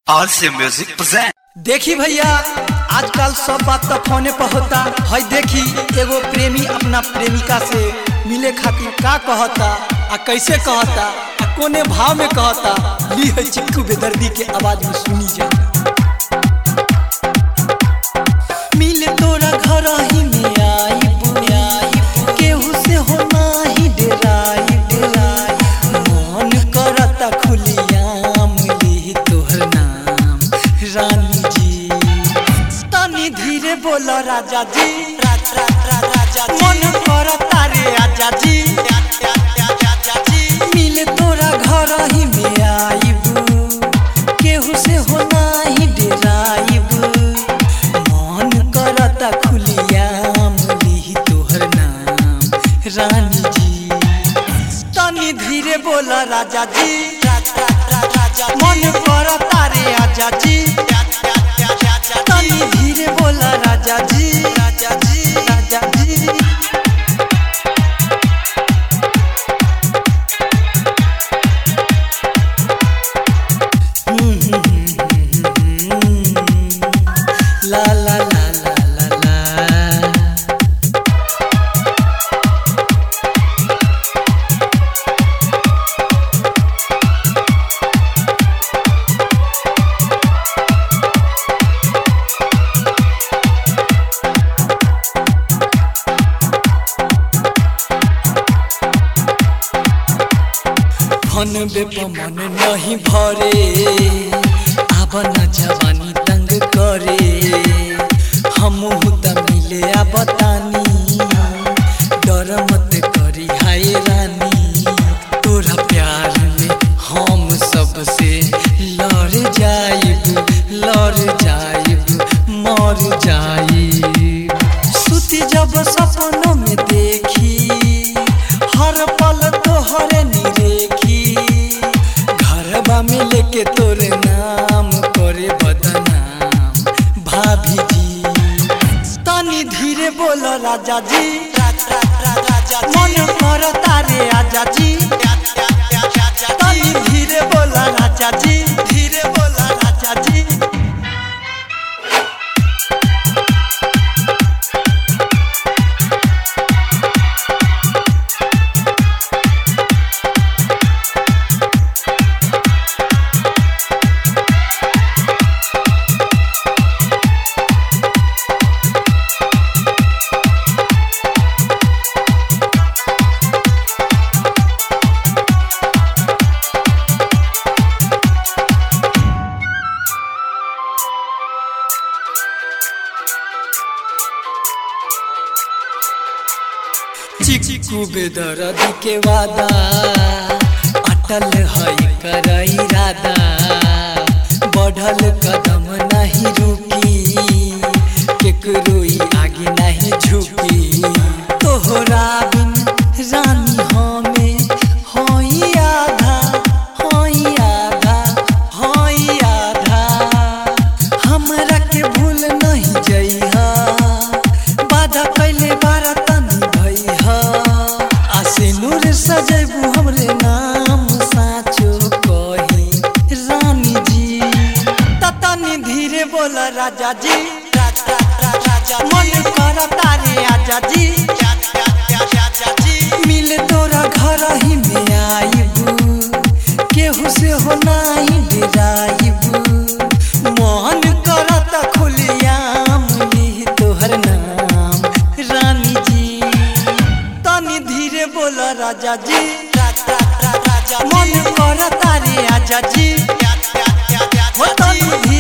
और से music present. देखी भैया आजकल सब बात तो फोने पर होता है। देखी एगो प्रेमी अपना प्रेमिका से मिले खातिर का कहता आ कैसे कहता आ कोने भाव में कहता, ली है चिक्कू बेदर्दी के आवाज में सुनी जा। मिले तोरा घर ही में आई केहू से हो नाही डेराई मन करता खुलियाम ली तोहर नाम रानी जी। तनी धीरे बोलो राजा जी, राजा जी मन करता रे आजा जी। मिले तोरा घर ही में आईबू केहू से हो नाही डेराईबू मन करता खुलियाम ली तोहर नाम रानी जी। तनी धीरे बोला राजा जी, मन करता रे आजा जी। तनी धीरे बोला राजा जी, राजा जी, राजा जी। ला ला ला ला ला ला। मन बेपमन नहीं भरे आब न जवानी तंग करे। हमहू त मिले आब तानी डर मत करी हाय रानी। तोरा प्यार में हम सबसे लड़ जाइब मर जाइब। सुती जब सपनों में देखी हर पल तोहरे निरेखी। घरबा में लेके तोरे नाम करे बदनाम भाभी जी। तनी धीरे बोलो राजा जी, मन करता रे आजा जी। तनी धीरे बोला राजा जी, धीरे बोला राजा जी। चिक्कू बेदर्दी के वादा अटल है कर इरादा। बढ़ल कदम नहीं रुकी केकरो आगे नहीं झुकी। तोहरा बिन रानी हमें होई आधा हमरा के भूल नहीं जइहा। बाधा कैले बारा तनी भइहा। आसे नूर सजैबू हमरे नाम साचो कही रानी जी। तनी धीरे बोला राजा जी, मन करता रे आजा जी। मिले तोरा घर ही में आईबू केहू से हो नाही डेराईबू मन करता खुलियाम ली तोहर नाम रानी जी। तनी धीरे बोला राजा जी, मन करता रे आजा जी। तनी